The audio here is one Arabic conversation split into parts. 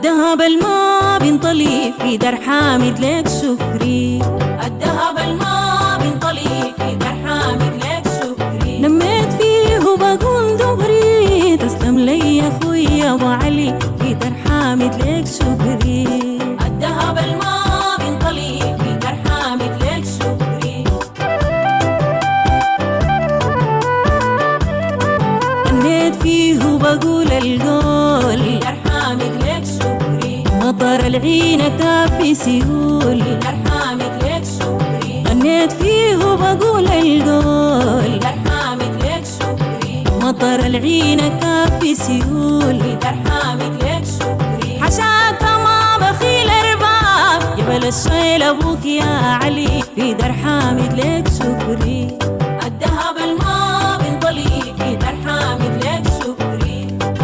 الدهب الما بينطلي في دار حامد لك شكري. الدهب الما بينطلي في دار حامد لك شكري. نميت فيه وبقول دغري تسلم لي يا خويا ابو علي في دار حامد لك شكري. الدهب الما بينطلي في دار حامد لك شكري. نميت فيه وبقول القول دار حامد لك شكري. مطر العين كاب في سيول دار حامد لك شكري. غنيت فيه وبقول القول دار حامد لك شكري. مطر العين كاب في سيول دار حامد لك شكري. حشاك ما بخيل ارباب جبل الشيل ابوك يا علي في دار حامد لك شكري. الدهب الما بينطلي في دار حامد لك شكري.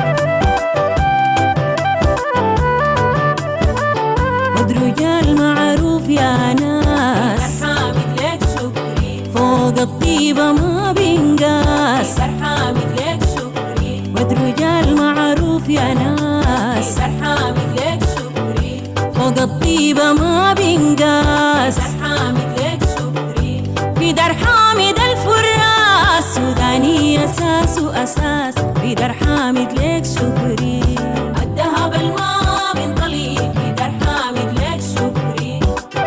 رجال معروف يا ناس دار حامد لك شكري. فوق الطيبة ما بينقاس دار حامد لك شكري. رجال معروف يا ناس دار حامد لك شكري. فوق الطيبة ما بينقاس دار حامد لك شكري. في دار حامد الفراس سوداني أساس وأساس في دار حامد لك شكري. الدهب الما بينطلي في دار حامد لك شكري.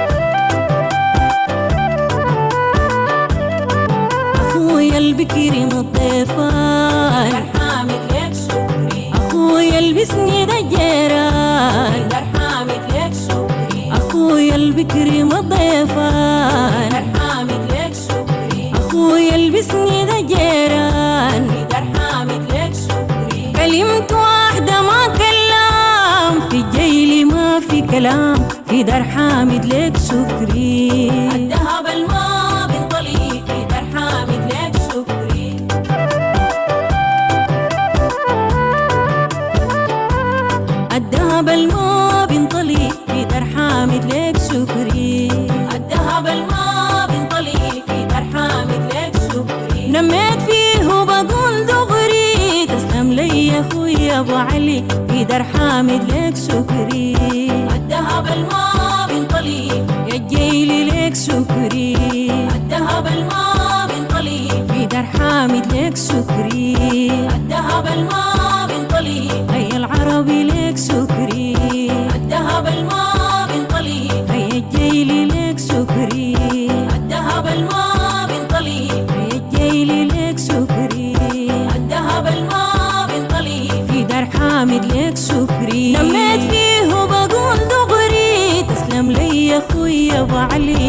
أخويا البكري مضيفان دار حامد لك شكري. أخويا البسند الجيران دار حامد لك شكري. أخويا البكري مضيفان دار حامد لك شكري. أخويا البسند الجيران دار حامد لك شكري. كلمت واحدة ما كلام في الجيل ما في كلام في دار حامد لك شكري. الدهب الما بينطلي في دار حامد لك شكري. الدهب الما بينطلي في دار حامد لك شكري. الدهب الما بينطلي في دار حامد لك شكري. نميت فيه وبقول دغري تسلم لي يا خويا ابو علي في دار حامد لك شكري. الدهب الما بينطلي يا الجيل لك شكري. الدهب الما بينطلي في دار حامد لك شكري. الدهب الما بينطلي هيا العربي لك شكري. الدهب الما بينطلي هيا الجيل لك شكري. الدهب الما بينطلي هيا الجيل لك شكري. الدهب الما بينطلي في دار حامد لك شكري. نميت فيه وبقول دغري تسلم لي يا خويا ابو علي